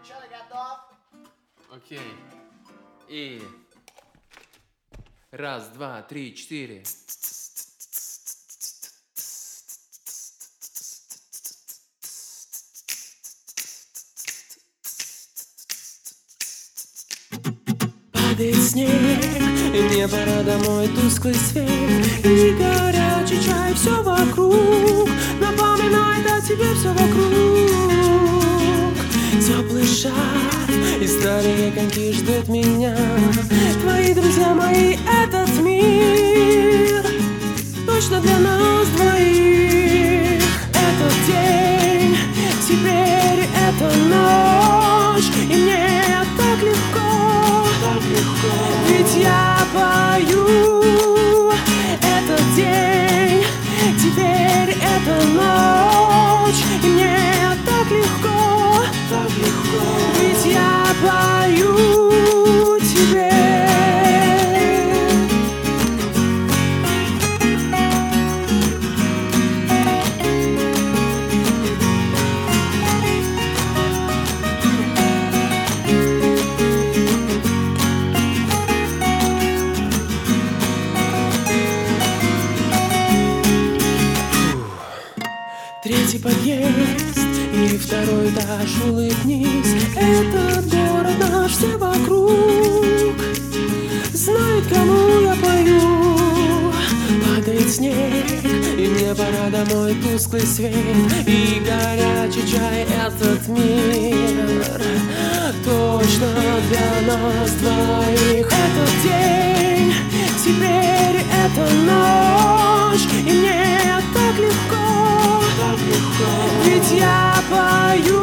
Окей. И... Раз, два, три, четыре. Падает снег, и мне пора домой, тусклый свет и горячий чай, все вокруг напоминает о тебе, все вокруг. Теплый шарф и старые коньки ждут меня. Твои друзья мои, этот мир точно для нас двоих. Этот день, теперь эта ночь, и мне так легко, так легко. Ведь я пою. Этот день, теперь эта ночь, и мне так легко, так легко. Ведь я пою тебе. Третий подъезд и второй этаж, улыбнись. Этот город наш, все вокруг знают, кому я пою. Падает снег, и мне пора домой, тусклый свет и горячий чай. Этот мир точно для нас двоих. Этот день, теперь эта ночь, и мне так легко, так легко. Ведь я пою.